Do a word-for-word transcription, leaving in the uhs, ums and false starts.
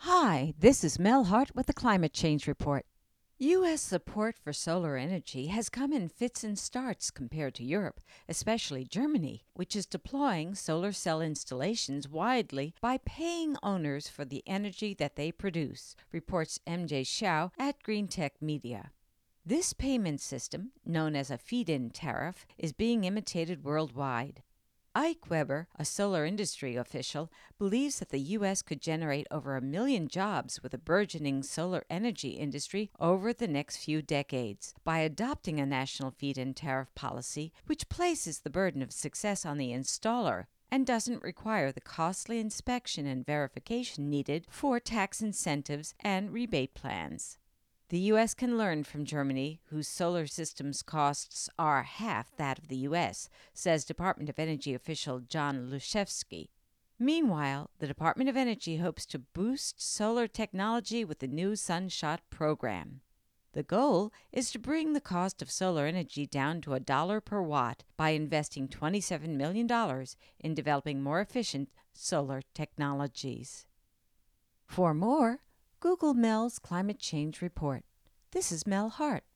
Hi, this is Mel Hart with the Climate Change Report. U S support for solar energy has come in fits and starts compared to Europe, especially Germany, which is deploying solar cell installations widely by paying owners for the energy that they produce, reports M J Shao at GreenTech Media. This payment system, known as a feed-in tariff, is being imitated worldwide. Ike Weber, a solar industry official, believes that the U S could generate over a million jobs with a burgeoning solar energy industry over the next few decades by adopting a national feed-in tariff policy which places the burden of success on the installer and doesn't require the costly inspection and verification needed for tax incentives and rebate plans. The U S can learn from Germany, whose solar systems costs are half that of the U S, says Department of Energy official John Luszewski. Meanwhile, the Department of Energy hopes to boost solar technology with the new Sunshot program. The goal is to bring the cost of solar energy down to a dollar per watt by investing twenty-seven million dollars in developing more efficient solar technologies. For more, Google Mel's Climate Change Report. This is Mel Hart.